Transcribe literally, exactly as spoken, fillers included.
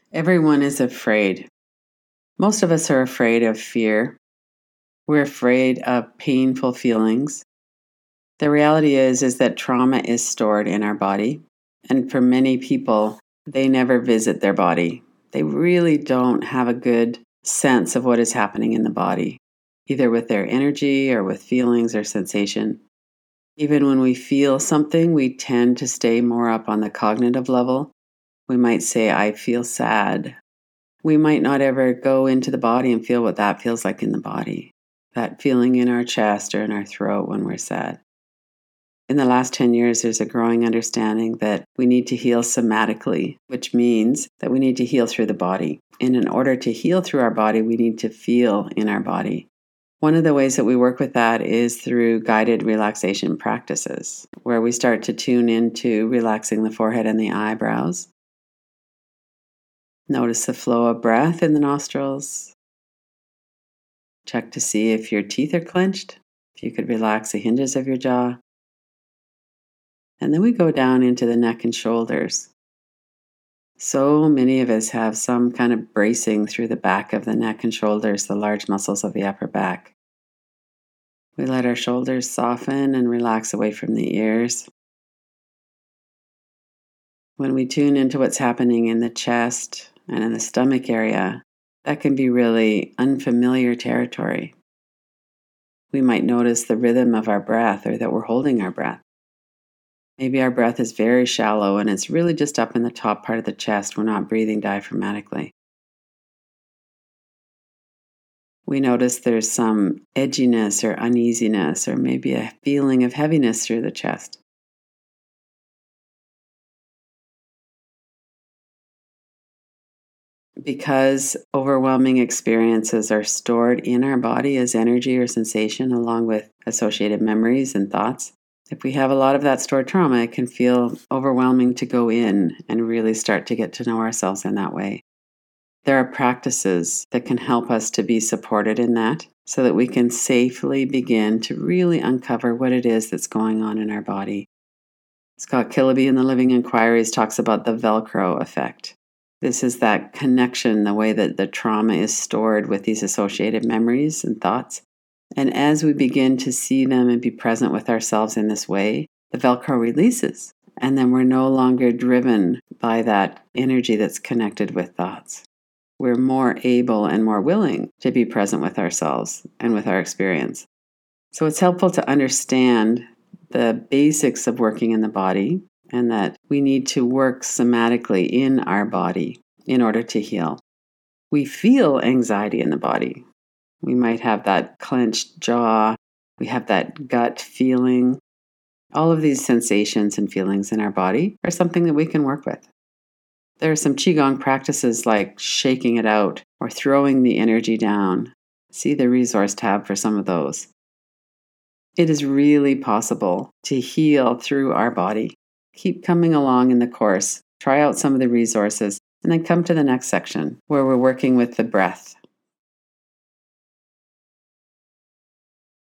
Everyone is afraid. Most of us are afraid of fear. We're afraid of painful feelings. The reality is, is that trauma is stored in our body. And for many people, they never visit their body. They really don't have a good sense of what is happening in the body, either with their energy or with feelings or sensation. Even when we feel something, we tend to stay more up on the cognitive level. We might say, I feel sad. We might not ever go into the body and feel what that feels like in the body, that feeling in our chest or in our throat when we're sad. In the last ten years, there's a growing understanding that we need to heal somatically, which means that we need to heal through the body. And in order to heal through our body, we need to feel in our body. One of the ways that we work with that is through guided relaxation practices, where we start to tune into relaxing the forehead and the eyebrows. Notice the flow of breath in the nostrils. Check to see if your teeth are clenched, if you could relax the hinges of your jaw. And then we go down into the neck and shoulders. So many of us have some kind of bracing through the back of the neck and shoulders, the large muscles of the upper back. We let our shoulders soften and relax away from the ears. When we tune into what's happening in the chest and in the stomach area, that can be really unfamiliar territory. We might notice the rhythm of our breath or that we're holding our breath. Maybe our breath is very shallow and it's really just up in the top part of the chest. We're not breathing diaphragmatically. We notice there's some edginess or uneasiness or maybe a feeling of heaviness through the chest. Because overwhelming experiences are stored in our body as energy or sensation, along with associated memories and thoughts, if we have a lot of that stored trauma, it can feel overwhelming to go in and really start to get to know ourselves in that way. There are practices that can help us to be supported in that so that we can safely begin to really uncover what it is that's going on in our body. Scott Killaby in the Living Inquiries talks about the Velcro effect. This is that connection, the way that the trauma is stored with these associated memories and thoughts. And as we begin to see them and be present with ourselves in this way, the Velcro releases. And then we're no longer driven by that energy that's connected with thoughts. We're more able and more willing to be present with ourselves and with our experience. So it's helpful to understand the basics of working in the body and that we need to work somatically in our body in order to heal. We feel anxiety in the body. We might have that clenched jaw. We have that gut feeling. All of these sensations and feelings in our body are something that we can work with. There are some Qigong practices like shaking it out or throwing the energy down. See the resource tab for some of those. It is really possible to heal through our body. Keep coming along in the course. Try out some of the resources and then come to the next section where we're working with the breath.